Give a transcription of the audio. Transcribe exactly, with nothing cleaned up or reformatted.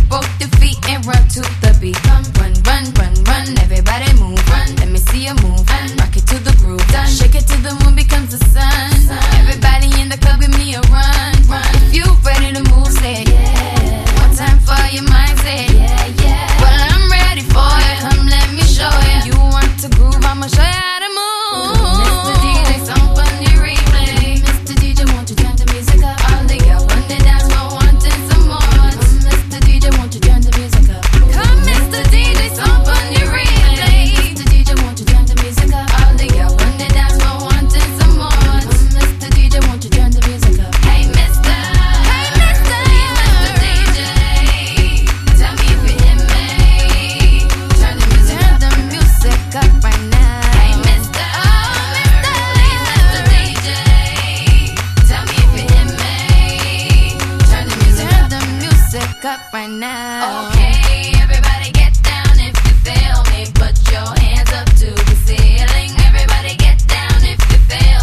both your feet and run to the beat. Run, run, run, run, run. Everybody move. Run. Let me see you move. Rock it to the groove. Shake it till the moon becomes the sun. Everybody in the club, give me a run. If you ready to move, say yeah. One time for your mind, say yeah, yeah. Well, I'm ready for it. Come, let me show you. You want to groove? I'ma show you how to move. Mister D J, some fun the replay. Mister D J, won't you turn the music up? All the girls on the dance floor wanting some more. Mister D J, won't you turn the music up? Come, Mister D J, some fun the replay. Mister D J, won't you turn the music up? All the girls on the dance floor wanting some more. Mister D J, won't you turn the music up? Hey, Mister, hey, Mister, Mister D J, tell me if you hear me. Turn the music up, turn the music up right now. Hey, Mister, oh, Mister, Mister D J, tell me if you hear me. Turn the music up, turn the music up right now. Okay, everybody get down if you feel me. Put your hands up to the ceiling. Everybody get down if you feel